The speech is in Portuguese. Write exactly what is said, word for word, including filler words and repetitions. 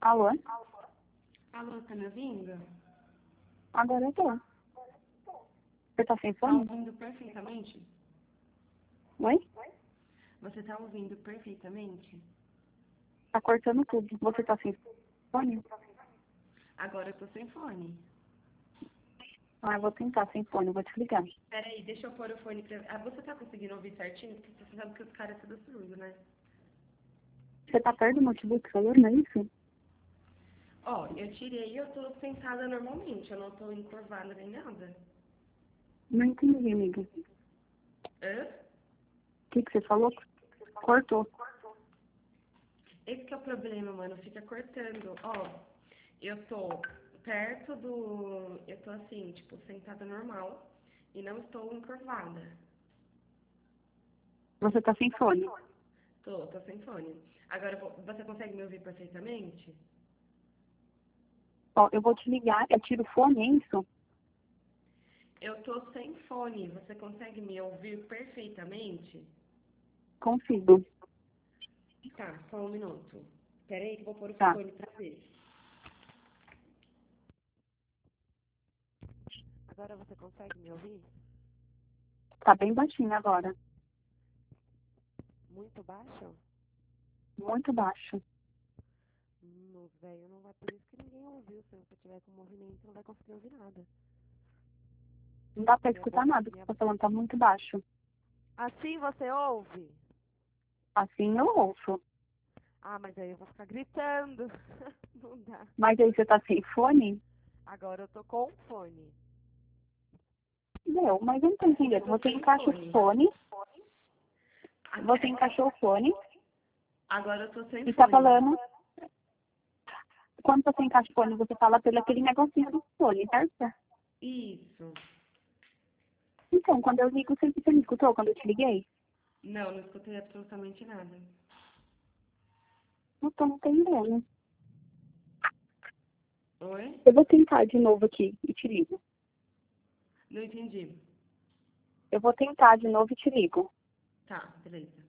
Alô? Alô, tá me ouvindo? Agora eu tô. Você tá sem Tá fone? ouvindo perfeitamente? Oi? Você tá ouvindo perfeitamente? Tá cortando tudo. Você tá sem fone? Agora eu tô sem fone. Ah, eu vou tentar sem fone, eu vou te ligar. Peraí, deixa eu pôr o fone pra... Ah, você tá conseguindo ouvir certinho? Porque você sabe que os caras são tudo surdo, né? Você tá perto do notebook falando, não é isso? Ó, eu tirei e eu tô sentada normalmente. Eu não tô encurvada nem nada. Não entendi, amiga. O Hã? que, que você falou? Cortou. Esse que é o problema, mano. Fica cortando. Ó, eu tô perto do... Eu tô assim, tipo, sentada normal. E não estou encurvada. Você tá sem fone. Tô, tô sem fone. Agora, vo- você consegue me ouvir perfeitamente? Ó, eu vou te ligar, eu tiro o fone, é isso? Eu tô sem fone. Você consegue me ouvir perfeitamente? Consigo. Tá, só um minuto. Pera aí que eu vou pôr o Tá. fone pra ver. Agora você consegue me ouvir? Tá bem baixinho agora. Muito baixo? Muito baixo. Hum, velho, não vai por isso que ninguém ouviu. Se você tiver com movimento, não vai conseguir ouvir nada. Não dá pra Minha escutar boca, nada, que minha... você tá falando, tá muito baixo. Assim você ouve? Assim eu ouço. Ah, mas aí eu vou ficar gritando. Não dá. Mas aí você tá sem fone? Agora eu tô com fone. Não, mas eu não tô Eu entendendo. tô Você sem encaixa o fone. fone, você Até- encaixou o fone Agora eu tô sem e tá fone. falando. Quando você encaixa o fone, você fala pelo aquele negocinho do fone, certo? Isso. Então, quando eu ligo, você, você me escutou quando eu te liguei? Não, não escutei absolutamente nada. Não tô entendendo. Oi? Eu vou tentar de novo aqui e te ligo. Não entendi. Eu vou tentar de novo e te ligo. Tá, beleza.